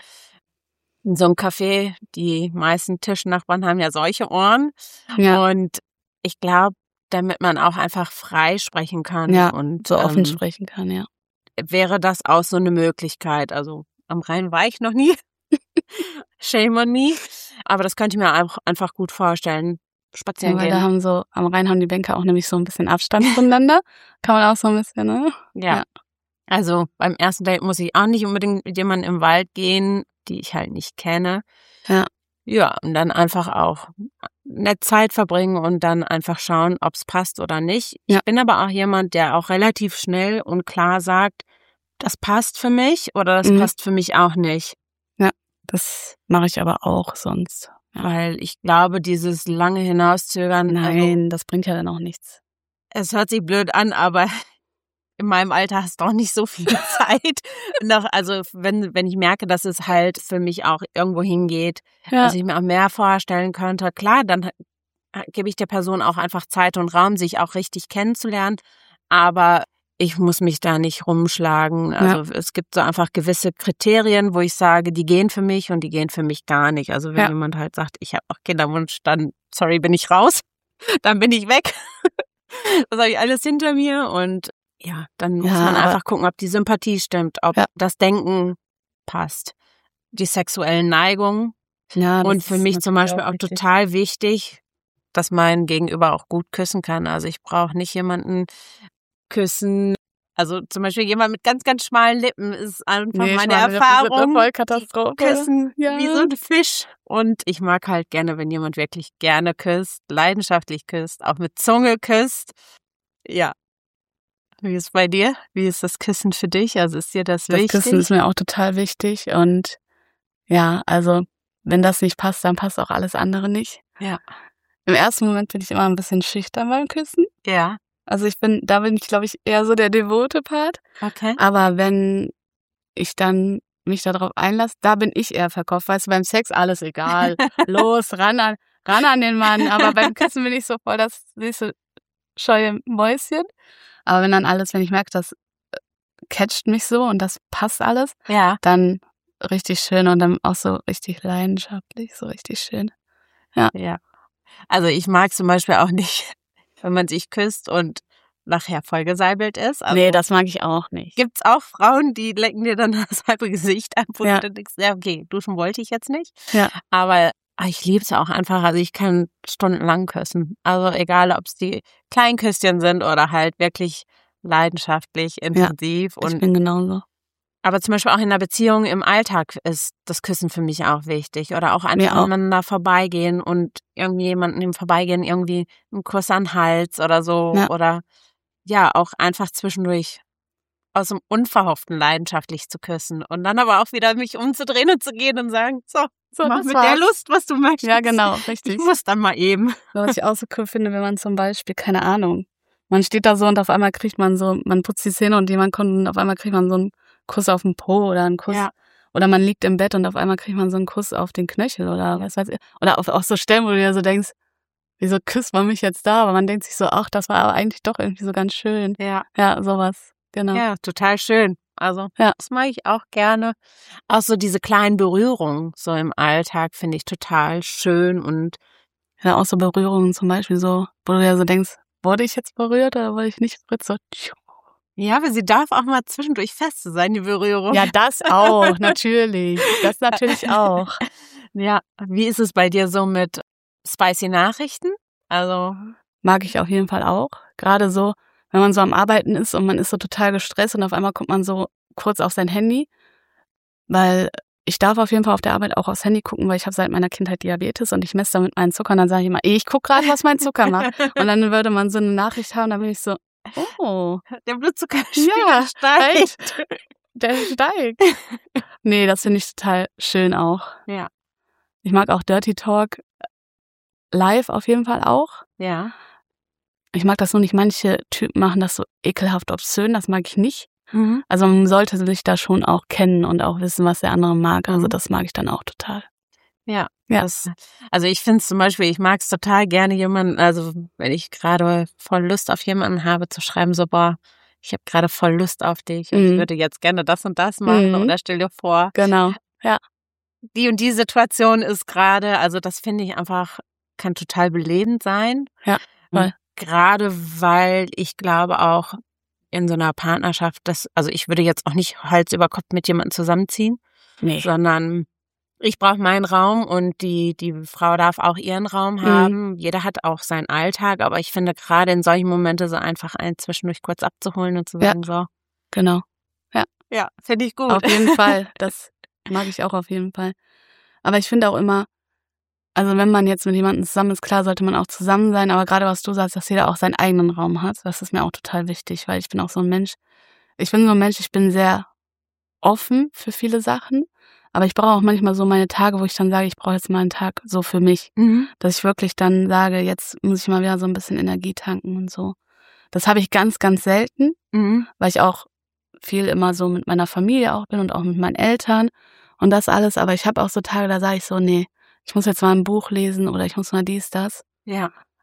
S2: In so einem Café, die meisten Tischnachbarn haben ja solche Ohren. Ja. Und ich glaube, damit man auch einfach frei sprechen kann.
S1: Ja,
S2: und
S1: so offen sprechen kann, ja.
S2: Wäre das auch so eine Möglichkeit. Also am Rhein war ich noch nie. Shame on me. Aber das könnte ich mir auch einfach gut vorstellen. Spazieren gehen.
S1: Da am Rhein haben die Bänke auch nämlich so ein bisschen Abstand voneinander. Kann man auch so ein bisschen, ne?
S2: Ja. Also beim ersten Date muss ich auch nicht unbedingt mit jemandem im Wald gehen, die ich halt nicht kenne.
S1: Ja.
S2: Ja, und dann einfach auch nett Zeit verbringen und dann einfach schauen, ob es passt oder nicht. Ja. Ich bin aber auch jemand, der auch relativ schnell und klar sagt, das passt für mich oder das passt für mich auch nicht.
S1: Ja, das mache ich aber auch sonst. Ja.
S2: Weil ich glaube, dieses lange Hinauszögern.
S1: Nein, das bringt ja dann auch nichts.
S2: Es hört sich blöd an, aber in meinem Alter hast du auch nicht so viel Zeit. Also wenn ich merke, dass es halt für mich auch irgendwo hingeht, dass ich mir auch mehr vorstellen könnte, klar, dann gebe ich der Person auch einfach Zeit und Raum, sich auch richtig kennenzulernen. Aber ich muss mich da nicht rumschlagen. Also es gibt so einfach gewisse Kriterien, wo ich sage, die gehen für mich und die gehen für mich gar nicht. Also wenn jemand halt sagt, ich habe auch Kinderwunsch, dann, sorry, bin ich raus. Dann bin ich weg. Das habe ich alles hinter mir. Und ja, dann muss man einfach gucken, ob die Sympathie stimmt, ob das Denken passt. Die sexuellen Neigungen. Ja, und für mich zum Beispiel auch total wichtig, dass mein Gegenüber auch gut küssen kann. Also ich brauche nicht jemanden küssen. Also zum Beispiel jemand mit ganz, ganz schmalen Lippen ist einfach meine Erfahrung.
S1: Vollkatastrophe.
S2: Küssen wie so ein Fisch. Und ich mag halt gerne, wenn jemand wirklich gerne küsst, leidenschaftlich küsst, auch mit Zunge küsst. Ja. Wie ist es bei dir? Wie ist das Küssen für dich? Also ist dir das wichtig?
S1: Das Küssen ist mir auch total wichtig. Und ja, also wenn das nicht passt, dann passt auch alles andere nicht.
S2: Ja.
S1: Im ersten Moment bin ich immer ein bisschen schüchtern beim Küssen.
S2: Ja.
S1: Also da bin ich, glaube ich, eher so der devote Part.
S2: Okay.
S1: Aber wenn ich dann mich darauf einlasse, da bin ich eher verkauft. Weißt du, beim Sex alles egal. Los, ran an den Mann. Aber beim Küssen bin ich so voll das süße, scheue Mäuschen. Aber wenn ich merke, das catcht mich so und das passt alles, dann richtig schön und dann auch so richtig leidenschaftlich, so richtig schön.
S2: Ja. Also ich mag zum Beispiel auch nicht, wenn man sich küsst und nachher vollgesalbelt ist. Also
S1: nee, das mag ich auch nicht.
S2: Gibt's auch Frauen, die lecken dir dann das halbe Gesicht ab und du denkst, ja, okay, duschen wollte ich jetzt nicht.
S1: Ja.
S2: Aber ich liebe es auch einfach. Also ich kann stundenlang küssen. Also egal, ob es die kleinen Küsschen sind oder halt wirklich leidenschaftlich, intensiv.
S1: Ja, ich bin genauso.
S2: Aber zum Beispiel auch in einer Beziehung im Alltag ist das Küssen für mich auch wichtig. Oder auch einfach aneinander vorbeigehen und irgendwie jemanden im Vorbeigehen irgendwie einen Kuss an den Hals oder so. Ja. Oder auch einfach zwischendurch aus dem Unverhofften leidenschaftlich zu küssen. Und dann aber auch wieder mich umzudrehen und zu gehen und sagen, so mach mit der Lust, was du möchtest.
S1: Ja, genau, richtig.
S2: Ich muss dann mal eben.
S1: Was ich auch so cool finde, wenn man zum Beispiel, keine Ahnung, man steht da so und auf einmal kriegt man so, man putzt die Zähne und jemand kommt und auf einmal kriegt man so einen Kuss auf den Po oder einen Kuss. Ja. Oder man liegt im Bett und auf einmal kriegt man so einen Kuss auf den Knöchel oder was weiß ich. Oder auch so Stellen, wo du dir so denkst, wieso küsst man mich jetzt da? Aber man denkt sich so, ach, das war aber eigentlich doch irgendwie so ganz schön.
S2: Ja.
S1: Ja, sowas. Genau.
S2: Ja, total schön. Also, das mag ich auch gerne. Auch so diese kleinen Berührungen so im Alltag finde ich total schön und
S1: ja, auch so Berührungen zum Beispiel so, wo du ja so denkst, wurde ich jetzt berührt oder wurde ich nicht berührt? So,
S2: ja, aber sie darf auch mal zwischendurch fest sein, die Berührung.
S1: Ja, das auch, natürlich. Das natürlich auch.
S2: Ja, wie ist es bei dir so mit spicy Nachrichten? Also
S1: mag ich auf jeden Fall auch. Gerade so, wenn man so am Arbeiten ist und man ist so total gestresst und auf einmal guckt man so kurz auf sein Handy, weil ich darf auf jeden Fall auf der Arbeit auch aufs Handy gucken, weil ich habe seit meiner Kindheit Diabetes und ich messe da mit meinen Zuckern. Dann sage ich immer, ich gucke gerade, was mein Zucker macht. Und dann würde man so eine Nachricht haben, dann bin ich so, oh.
S2: Der Blutzuckerspiegel steigt.
S1: Der steigt. Nee, das finde ich total schön auch.
S2: Ja.
S1: Ich mag auch Dirty Talk live auf jeden Fall auch.
S2: Ja.
S1: Ich mag das nur nicht, manche Typen machen das so ekelhaft obszön, das mag ich nicht. Mhm. Also man sollte sich da schon auch kennen und auch wissen, was der andere mag. Also das mag ich dann auch total.
S2: Ja. Also ich finde es zum Beispiel, ich mag es total gerne jemanden, also wenn ich gerade voll Lust auf jemanden habe, zu schreiben, so boah, ich habe gerade voll Lust auf dich und ich würde jetzt gerne das und das machen oder stell dir vor.
S1: Genau, ja.
S2: Die und die Situation ist gerade, also das finde ich einfach, kann total belebend sein.
S1: Ja, voll.
S2: Gerade weil ich glaube auch in so einer Partnerschaft, also ich würde jetzt auch nicht Hals über Kopf mit jemandem zusammenziehen, sondern ich brauche meinen Raum und die Frau darf auch ihren Raum haben. Jeder hat auch seinen Alltag, aber ich finde gerade in solchen Momenten so einfach einen zwischendurch kurz abzuholen und zu sagen, so.
S1: Genau.
S2: Ja, finde ich gut.
S1: Auf jeden Fall. Das mag ich auch auf jeden Fall. Aber ich finde auch immer, also wenn man jetzt mit jemandem zusammen ist, klar sollte man auch zusammen sein, aber gerade was du sagst, dass jeder auch seinen eigenen Raum hat, das ist mir auch total wichtig, weil ich bin auch so ein Mensch. Ich bin sehr offen für viele Sachen, aber ich brauche auch manchmal so meine Tage, wo ich dann sage, ich brauche jetzt mal einen Tag so für mich, dass ich wirklich dann sage, jetzt muss ich mal wieder so ein bisschen Energie tanken und so. Das habe ich ganz, ganz selten, weil ich auch viel immer so mit meiner Familie auch bin und auch mit meinen Eltern und das alles, aber ich habe auch so Tage, da sage ich so, nee, ich muss jetzt mal ein Buch lesen oder ich muss mal dies, das.
S2: Ja.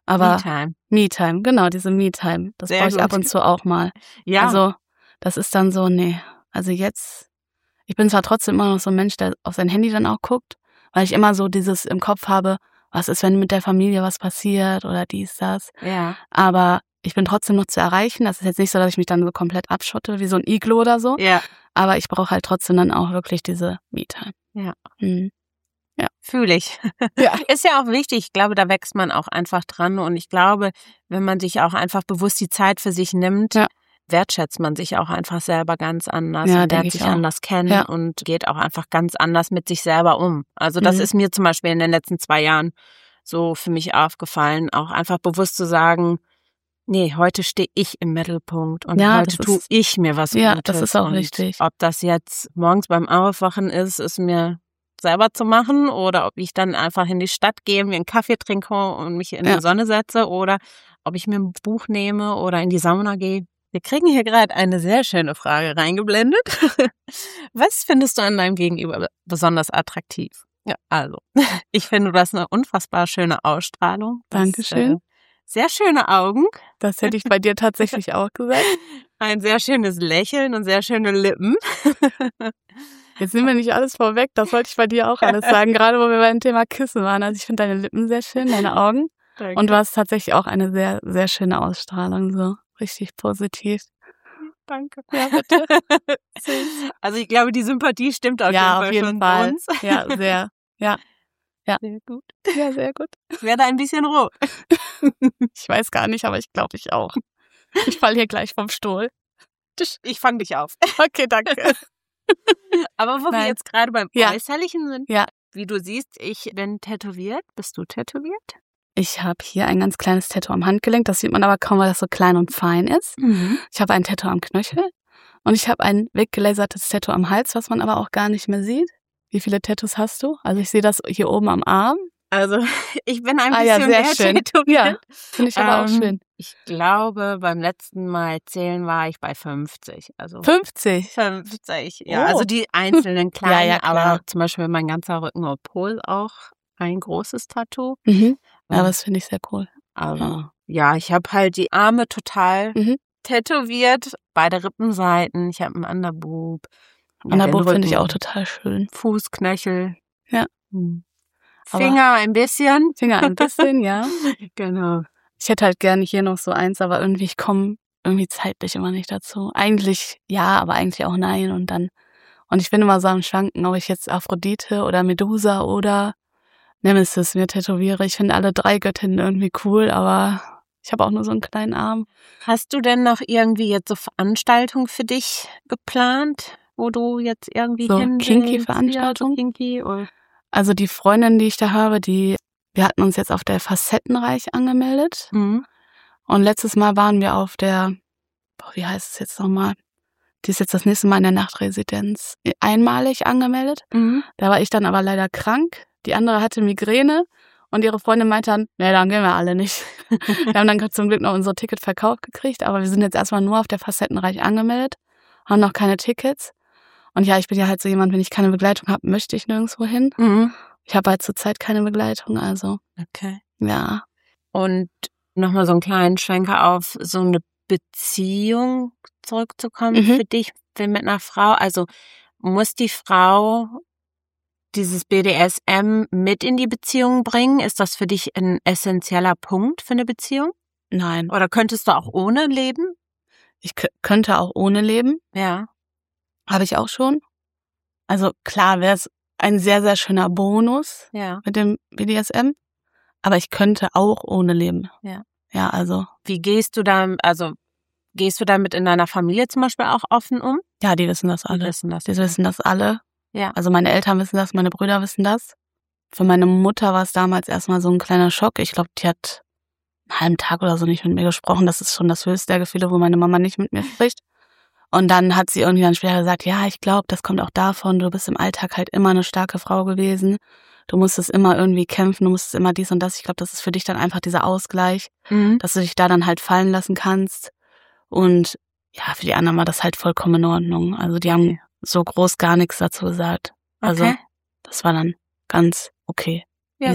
S1: Aber
S2: Me-Time.
S1: Me-Time, genau, diese Me-Time. Das brauche ich ab und zu auch mal.
S2: Ja.
S1: Also, das ist dann so, nee. Also jetzt, ich bin zwar trotzdem immer noch so ein Mensch, der auf sein Handy dann auch guckt, weil ich immer so dieses im Kopf habe, was ist, wenn mit der Familie was passiert oder dies, das.
S2: Ja.
S1: Aber ich bin trotzdem noch zu erreichen. Das ist jetzt nicht so, dass ich mich dann so komplett abschotte, wie so ein Iglo oder so.
S2: Ja.
S1: Aber ich brauche halt trotzdem dann auch wirklich diese Me-Time.
S2: Ja.
S1: Ja.
S2: Fühle ich.
S1: Ja.
S2: Ist ja auch wichtig. Ich glaube, da wächst man auch einfach dran. Und ich glaube, wenn man sich auch einfach bewusst die Zeit für sich nimmt, wertschätzt man sich auch einfach selber ganz anders und lernt sich anders kennen und geht auch einfach ganz anders mit sich selber um. Also das ist mir zum Beispiel in den letzten 2 Jahren so für mich aufgefallen, auch einfach bewusst zu sagen, nee, heute stehe ich im Mittelpunkt und heute tue ich mir was Gutes.
S1: Ja, das ist auch wichtig.
S2: Ob das jetzt morgens beim Aufwachen ist mir selber zu machen oder ob ich dann einfach in die Stadt gehe, mir einen Kaffee trinke und mich in die Sonne setze oder ob ich mir ein Buch nehme oder in die Sauna gehe. Wir kriegen hier gerade eine sehr schöne Frage reingeblendet. Was findest du an deinem Gegenüber besonders attraktiv? Ja, also, ich finde, du hast eine unfassbar schöne Ausstrahlung.
S1: Dankeschön.
S2: Sehr schöne Augen.
S1: Das hätte ich bei dir tatsächlich auch gesagt.
S2: Ein sehr schönes Lächeln und sehr schöne Lippen.
S1: Jetzt nehmen wir nicht alles vorweg, das wollte ich bei dir auch alles sagen, gerade wo wir beim Thema Küssen waren. Also ich finde deine Lippen sehr schön, deine Augen. Danke. Und du hast tatsächlich auch eine sehr, sehr schöne Ausstrahlung, so richtig positiv.
S2: Danke.
S1: Ja, bitte.
S2: Also ich glaube, die Sympathie stimmt auf jeden Fall schon bei uns.
S1: Ja, sehr. Ja.
S2: Sehr gut.
S1: Ja, sehr gut.
S2: Ich werde ein bisschen rot.
S1: Ich weiß gar nicht, aber ich glaube, ich auch. Ich falle hier gleich vom Stuhl.
S2: Ich fange dich auf.
S1: Okay, danke.
S2: Aber wo wir jetzt gerade beim Äußerlichen sind, wie du siehst, ich bin tätowiert. Bist du tätowiert?
S1: Ich habe hier ein ganz kleines Tattoo am Handgelenk. Das sieht man aber kaum, weil das so klein und fein ist. Mhm. Ich habe ein Tattoo am Knöchel und ich habe ein weggelasertes Tattoo am Hals, was man aber auch gar nicht mehr sieht. Wie viele Tattoos hast du? Also ich sehe das hier oben am Arm.
S2: Also ich bin ein bisschen
S1: sehr schön.
S2: tätowiert.
S1: Ja, finde ich aber auch schön.
S2: Ich glaube, beim letzten Mal zählen war ich bei 50. Also
S1: 50?
S2: 50, ja. Also die einzelnen kleinen,
S1: ja,
S2: aber zum Beispiel mein ganzer Rücken und Po auch ein großes Tattoo.
S1: Mhm. Ja, das finde ich sehr cool.
S2: Aber ja, ich habe halt die Arme total tätowiert, beide Rippenseiten. Ich habe einen Underboob.
S1: Underboob finde ich auch total schön.
S2: Fußknöchel.
S1: Ja.
S2: Finger ein bisschen.
S1: Ja.
S2: Genau.
S1: Ich hätte halt gerne hier noch so eins, aber irgendwie, ich komme irgendwie zeitlich immer nicht dazu. Eigentlich ja, aber eigentlich auch nein. Und ich bin immer so am Schwanken, ob ich jetzt Aphrodite oder Medusa oder Nemesis mir tätowiere. Ich finde alle 3 Göttinnen irgendwie cool, aber ich habe auch nur so einen kleinen Arm.
S2: Hast du denn noch irgendwie jetzt so Veranstaltungen für dich geplant, wo du jetzt irgendwie
S1: so Kinky-Veranstaltungen?
S2: Kinky oder?
S1: Also die Freundin, die ich da habe, wir hatten uns jetzt auf der Facettenreich angemeldet. Mhm. Und letztes Mal waren wir auf der, wie heißt es jetzt nochmal? Die ist jetzt das nächste Mal in der Nachtresidenz einmalig angemeldet. Mhm. Da war ich dann aber leider krank. Die andere hatte Migräne und ihre Freundin meinte dann, nee, dann gehen wir alle nicht. Wir haben dann zum Glück noch unser Ticket verkauft gekriegt, aber wir sind jetzt erstmal nur auf der Facettenreich angemeldet, haben noch keine Tickets. Und ja, ich bin ja halt so jemand, wenn ich keine Begleitung habe, möchte ich nirgendwo hin. Mhm. Ich habe halt zurzeit keine Begleitung, also.
S2: Okay.
S1: Ja.
S2: Und nochmal so einen kleinen Schwenker auf so eine Beziehung zurückzukommen für dich mit einer Frau. Also muss die Frau dieses BDSM mit in die Beziehung bringen? Ist das für dich ein essentieller Punkt für eine Beziehung?
S1: Nein.
S2: Oder könntest du auch ohne leben?
S1: Ich könnte auch ohne leben.
S2: Ja.
S1: Habe ich auch schon. Also klar wäre es ein sehr, sehr schöner Bonus mit dem BDSM. Aber ich könnte auch ohne leben.
S2: Ja.
S1: Ja, also.
S2: Wie gehst du damit in deiner Familie zum Beispiel auch offen um?
S1: Ja, die wissen das alle. Die wissen das alle.
S2: Ja.
S1: Also meine Eltern wissen das, meine Brüder wissen das. Für meine Mutter war es damals erstmal so ein kleiner Schock. Ich glaube, die hat einen halben Tag oder so nicht mit mir gesprochen. Das ist schon das höchste der Gefühle, wo meine Mama nicht mit mir spricht. Und dann hat sie irgendwie dann später gesagt, ja, ich glaube, das kommt auch davon, du bist im Alltag halt immer eine starke Frau gewesen. Du musstest immer irgendwie kämpfen, du musstest immer dies und das. Ich glaube, das ist für dich dann einfach dieser Ausgleich, dass du dich da dann halt fallen lassen kannst. Und ja, für die anderen war das halt vollkommen in Ordnung. Also die haben so groß gar nichts dazu gesagt. Also das war dann ganz okay, easy.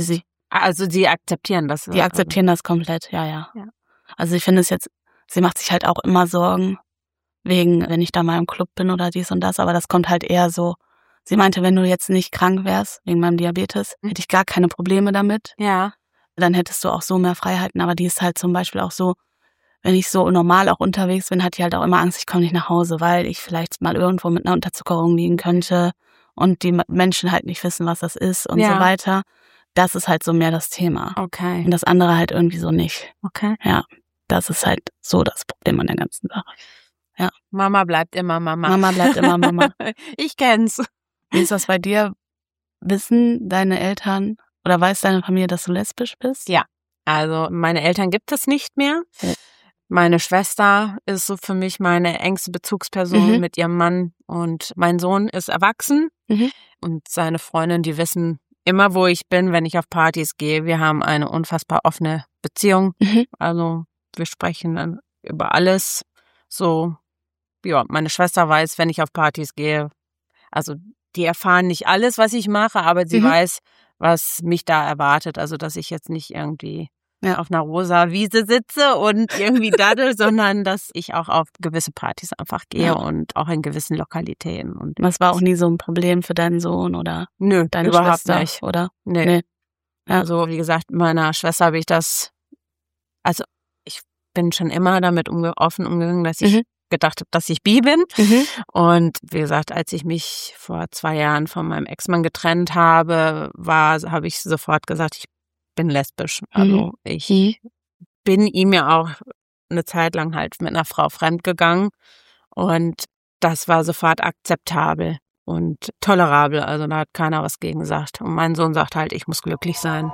S2: Also sie akzeptieren das?
S1: Die akzeptieren das komplett, ja. Also ich finde es jetzt, sie macht sich halt auch immer Sorgen, wegen, wenn ich da mal im Club bin oder dies und das, aber das kommt halt eher so, sie meinte, wenn du jetzt nicht krank wärst, wegen meinem Diabetes, hätte ich gar keine Probleme damit.
S2: Ja.
S1: Dann hättest du auch so mehr Freiheiten, aber die ist halt zum Beispiel auch so, wenn ich so normal auch unterwegs bin, hat die halt auch immer Angst, ich komme nicht nach Hause, weil ich vielleicht mal irgendwo mit einer Unterzuckerung liegen könnte und die Menschen halt nicht wissen, was das ist und so weiter. Das ist halt so mehr das Thema.
S2: Okay.
S1: Und das andere halt irgendwie so nicht.
S2: Okay.
S1: Ja, das ist halt so das Problem an der ganzen Sache. Ja.
S2: Mama bleibt immer Mama.
S1: Mama bleibt immer Mama.
S2: Ich kenn's.
S1: Wie ist das bei dir? Wissen deine Eltern oder weiß deine Familie, dass du lesbisch bist?
S2: Ja, also meine Eltern gibt es nicht mehr.
S1: Ja.
S2: Meine Schwester ist so für mich meine engste Bezugsperson mit ihrem Mann und mein Sohn ist erwachsen und seine Freundin, die wissen immer, wo ich bin, wenn ich auf Partys gehe. Wir haben eine unfassbar offene Beziehung. Also wir sprechen dann über alles. So, ja, meine Schwester weiß, wenn ich auf Partys gehe, also die erfahren nicht alles, was ich mache, aber sie weiß, was mich da erwartet. Also dass ich jetzt nicht irgendwie auf einer rosa Wiese sitze und irgendwie daddel, sondern dass ich auch auf gewisse Partys einfach gehe und auch in gewissen Lokalitäten. Und
S1: das war auch nie so ein Problem für deinen Sohn oder deine
S2: überhaupt
S1: Schwester?
S2: Nicht.
S1: Oder?
S2: Nee.
S1: Ja.
S2: Also wie gesagt, meiner Schwester habe ich das, also ich bin schon immer damit offen umgegangen, dass ich gedacht habe, dass ich bi bin. Und wie gesagt, als ich mich vor 2 Jahren von meinem Ex-Mann getrennt habe, habe ich sofort gesagt, ich bin lesbisch. Also ich bin ihm ja auch eine Zeit lang halt mit einer Frau fremdgegangen und das war sofort akzeptabel und tolerabel. Also da hat keiner was gegen gesagt. Und mein Sohn sagt halt, ich muss glücklich sein.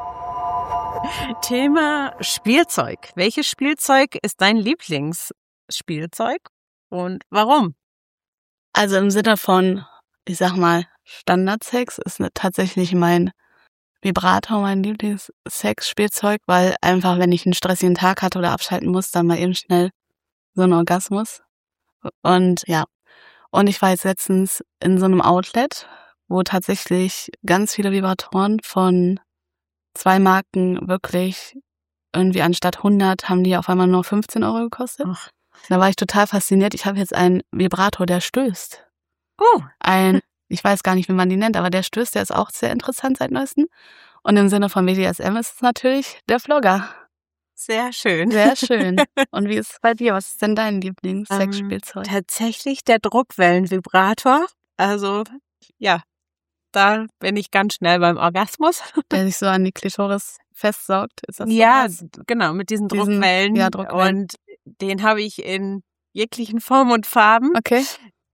S2: Thema Spielzeug. Welches Spielzeug ist dein Lieblingsspielzeug und warum?
S1: Also im Sinne von, ich sag mal, Standardsex ist tatsächlich mein Vibrator, mein Lieblingssexspielzeug, weil einfach, wenn ich einen stressigen Tag hatte oder abschalten muss, dann mal eben schnell so ein Orgasmus. Und ja, und ich war jetzt letztens in so einem Outlet, wo tatsächlich ganz viele Vibratoren von 2 Marken wirklich irgendwie anstatt 100 haben die auf einmal nur 15 € gekostet.
S2: Ach.
S1: Da war ich total fasziniert. Ich habe jetzt einen Vibrator, der stößt. Ich weiß gar nicht, wie man die nennt, aber der stößt, der ist auch sehr interessant seit neuestem. Und im Sinne von BDSM ist es natürlich der Flogger.
S2: Sehr schön.
S1: Sehr schön. Und wie ist es bei dir? Was ist denn dein Lieblingssexspielzeug?
S2: Tatsächlich der Druckwellenvibrator. Also, ja, da bin ich ganz schnell beim Orgasmus.
S1: Der sich so an die Klitoris festsaugt. Ist das
S2: ja,
S1: so
S2: genau, mit diesen Druckwellen.
S1: Ja, Druckwellen.
S2: Und den habe ich in jeglichen Formen und Farben.
S1: Okay.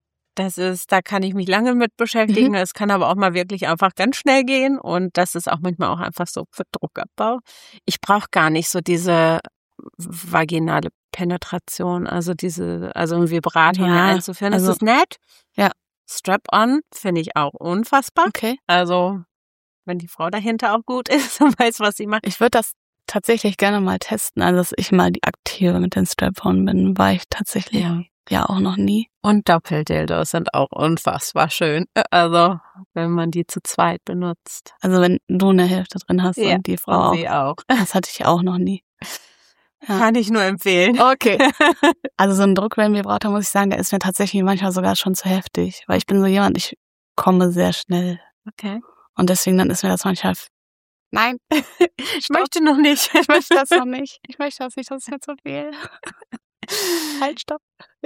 S2: Da kann ich mich lange mit beschäftigen. Es kann aber auch mal wirklich einfach ganz schnell gehen. Und das ist auch manchmal auch einfach so für Druckabbau. Ich brauche gar nicht so diese vaginale Penetration, also ein Vibrator einzuführen.
S1: Also,
S2: das ist nett.
S1: Ja.
S2: Strap-on finde ich auch unfassbar.
S1: Okay.
S2: Also, wenn die Frau dahinter auch gut ist und weiß, was sie macht.
S1: Ich würde das tatsächlich gerne mal testen. Also, dass ich mal die Aktive mit den Strap-on bin, war ich tatsächlich ja auch noch nie.
S2: Und Doppeldildos sind auch unfassbar schön. Also, wenn man die zu zweit benutzt.
S1: Also, wenn du eine Hälfte drin hast und die Frau
S2: und sie auch.
S1: Das hatte ich auch noch nie. Ja.
S2: Kann ich nur empfehlen.
S1: Okay. Also so ein Druckwellenvibrator, muss ich sagen, der ist mir tatsächlich manchmal sogar schon zu heftig. Weil ich bin so jemand, ich komme sehr schnell.
S2: Okay.
S1: Und deswegen dann ist mir das manchmal... Nein.
S2: Ich möchte noch nicht.
S1: Ich möchte das noch nicht. Ich möchte das nicht, das ist mir zu viel. Halt, stopp.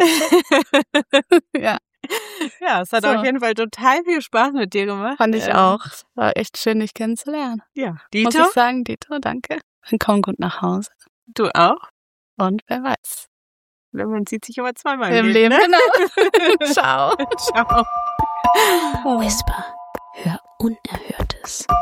S1: Ja.
S2: Ja, es hat auf jeden Fall total viel Spaß mit dir gemacht.
S1: Fand ich auch. War echt schön, dich kennenzulernen.
S2: Ja. Dito?
S1: Muss ich sagen, Dito, danke. Dann komm gut nach Hause.
S2: Du auch?
S1: Und wer weiß.
S2: Man sieht sich immer zweimal
S1: im Leben.
S2: Ne?
S1: Genau. Ciao.
S2: Ciao.
S3: Whisper. Hör Unerhörtes.